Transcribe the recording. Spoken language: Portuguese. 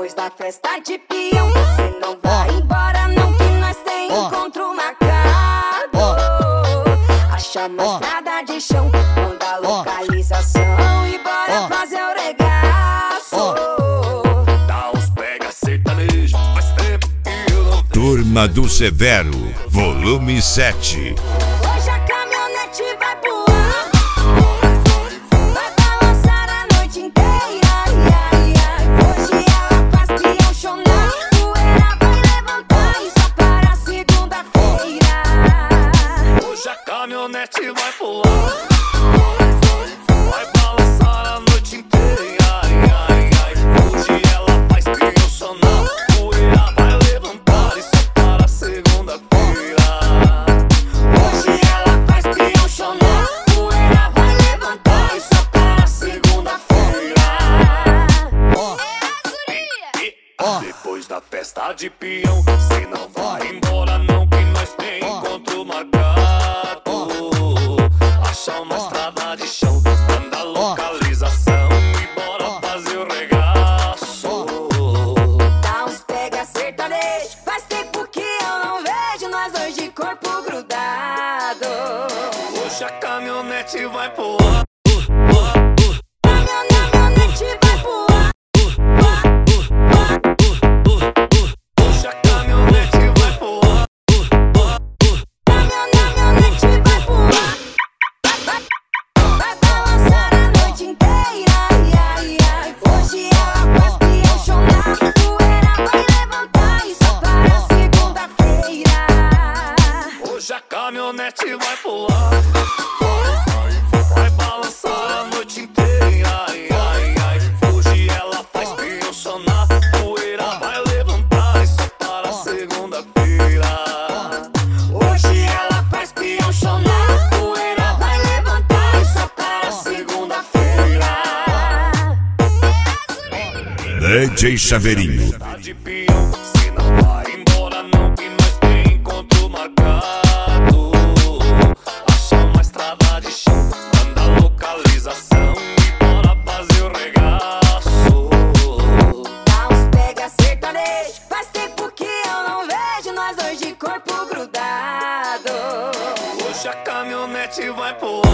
Depois da festa de peão, você não vai embora não, que nós tem encontro marcado. Acha uma estrada de chão, manda a localização e bora fazer o regaço. Dá uns pega sertanejo, faz tempo que eu não... Turma do Severo, volume 7. Hoje a caminhonete vai pular, vai balançar a noite inteira. Hoje ela faz peão chorar, poeira vai levantar e só para segunda-feira. Hoje a caminhonete vai pular, vai balançar a noite inteira. Hoje ela faz peão sonar, poeira vai levantar e só para segunda-feira. Hoje ela faz peão chorar, poeira vai levantar e só para segunda-feira. Depois da festa de peão, cê não vai embora não, que nós tem encontro marcado. Acha uma estrada de chão, manda a localização e bora fazer o regaço. Dá uns pega sertanejo, faz tempo que eu não vejo nós dois de corpo grudado. Hoje a caminhonete vai pular, Caminhonete vai pular, hoje a caminhonete vai pular, caminhonete vai pular. Vai balançar a noite inteira. Hoje ela faz peão chorar, poeira vai levantar e só para segunda-feira. hoje a caminhonete vai pular, vai balançar a noite inteira. Hoje ela faz peão sonar, poeira vai levantar e só para segunda-feira. Hoje ela faz peão chorar, poeira vai levantar e só para segunda-feira. DJ Chaveirinho. Tá de peão, cê não vai embora não, que nós tem encontro marcado. Acha uma estrada de chão, manda a localização e bora fazer o regaço. Dá uns pega sertanejo, faz tempo que eu não vejo nós dois de corpo grudado. Hoje a caminhonete vai pular,